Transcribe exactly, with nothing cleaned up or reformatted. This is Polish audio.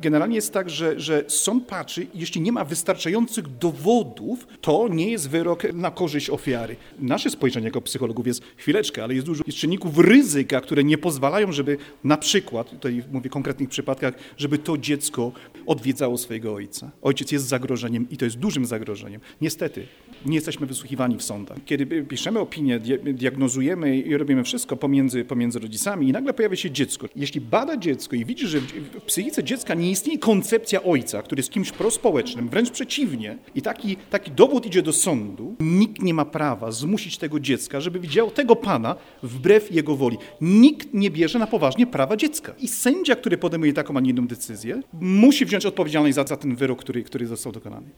Generalnie jest tak, że, że sąd patrzy, jeśli nie ma wystarczających dowodów, to nie jest wyrok na korzyść ofiary. Nasze spojrzenie jako psychologów jest chwileczkę, ale jest dużo jest czynników ryzyka, które nie pozwalają, żeby na przykład, tutaj mówię o konkretnych przypadkach, żeby to dziecko odwiedzało swojego ojca. Ojciec jest zagrożeniem i to jest dużym zagrożeniem. Niestety, nie jesteśmy wysłuchiwani w sądach. Kiedy piszemy opinię, diagnozujemy i robimy wszystko pomiędzy, pomiędzy rodzicami i nagle pojawia się dziecko. Jeśli bada dziecko i widzi, że w psychice dziecka nie istnieje koncepcja ojca, który jest kimś prospołecznym, wręcz przeciwnie, i taki, taki dowód idzie do sądu, nikt nie ma prawa zmusić tego dziecka, żeby widziało tego pana wbrew jego woli. Nikt nie bierze na poważnie prawa dziecka. I sędzia, który podejmuje taką, a nie inną decyzję, musi wziąć odpowiedzialność za, za ten wyrok, który, który został dokonany.